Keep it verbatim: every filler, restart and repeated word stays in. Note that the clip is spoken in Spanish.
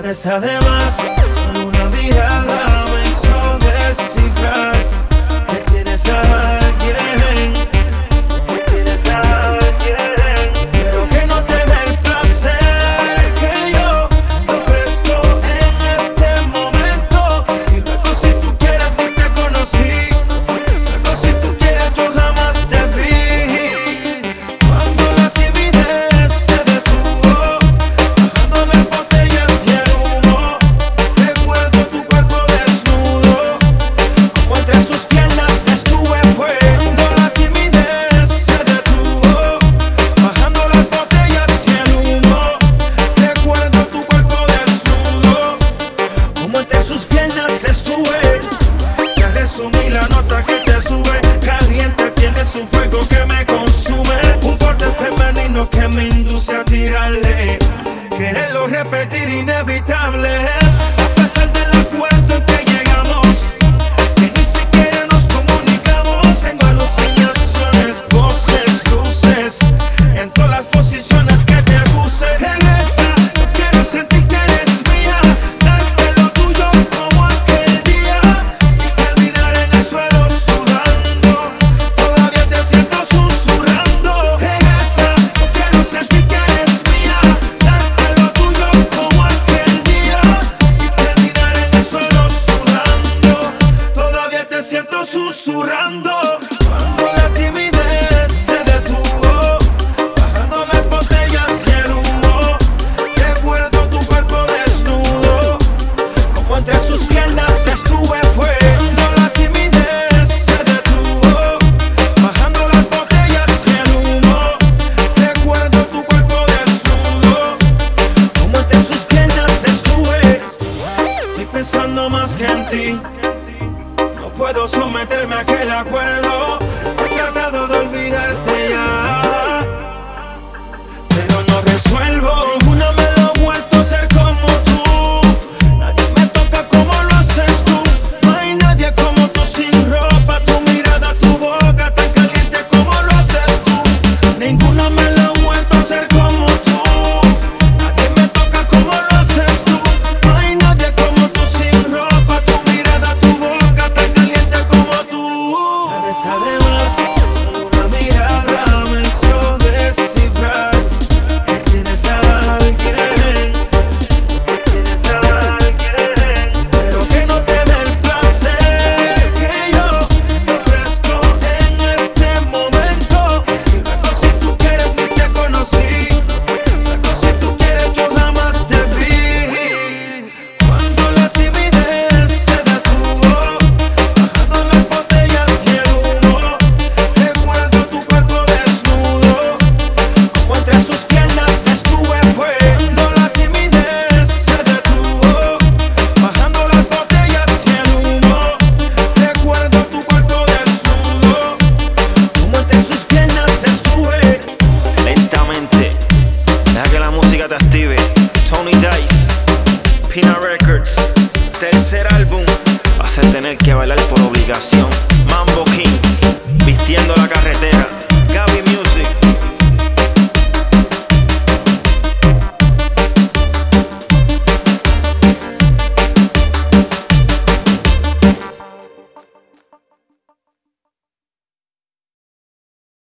Nada está de más, una mirada me hizo descifrar que tienes a alguien, que tienes a alguien, pero que no te dé el placer que yo te ofrezco en este momento. Y luego si tú quieres ni te conocí, luego si tú quieres yo jamás te vi. Cuando la timidez se detuvo, bajando las botellas y el humo, recuerdo tu cuerpo desnudo, como entre sus piernas estuve fue. Cuando la timidez se detuvo, bajando las botellas y el humo, recuerdo tu cuerpo desnudo, como entre sus piernas estuve. Ya resumí la nota que te sube, caliente tienes un fuego que me consume, un porte femenino que me induce a tirarle, quererlo repetir inevitable es, a pesar del acuerdo en que llegamos, que ni siquiera nos comunicamos. Tengo alucinaciones, voces, luces, en todas las posiciones que te puse. Regresa, yo quiero sentir que eres mía, darte lo tuyo como aquel día, y terminar en el suelo sudando, todavía te siento susurrando. Regresa, yo quiero sentir que eres mía, darte lo tuyo como aquel día, y terminar en el suelo sudando, todavía te siento susurrando. Cuando la timidez se detuvo, bajando las botellas y el humo, recuerdo tu cuerpo desnudo, como entre sus piernas estuve fue. Cuando la timidez se detuvo, bajando las botellas y el humo, recuerdo tu cuerpo desnudo, como entre sus piernas estuve. Estoy pensando más que en ti, no puedo someterme a aquel acuerdo. He tratado de olvidarte ya, pero no resuelvo. Ninguna me lo ha vuelto a hacer como tú. Nadie me toca como lo haces tú. No hay nadie como tú sin ropa. Tu mirada, tu boca tan caliente como lo haces tú. Ninguna me lo ha vuelto a hacer como tú. Nadie me toca como lo haces tú. No hay nadie como tú sin ropa. Tu mirada, tu boca tan caliente como tú. Nada está de más, una mirada me hizo descifrar que tienes a alguien, que tienes a alguien, pero que no te dé el placer que yo te ofrezco en este momento. Y luego si tú quieres ni te conocí, luego si tú quieres yo jamás te vi. Cuando la timidez se detuvo, bajando las botellas y el humo, recuerdo tu cuerpo desnudo, como entre sus piernas estuve fue. Cuando la timidez se detuvo, bajando las botellas y el humo, recuerdo tu cuerpo desnudo, como entre sus piernas estuve. Lentamente, deja que la música te active. Tony Dice, Pina Records, tercer álbum. Vas a tener que bailar por obligación.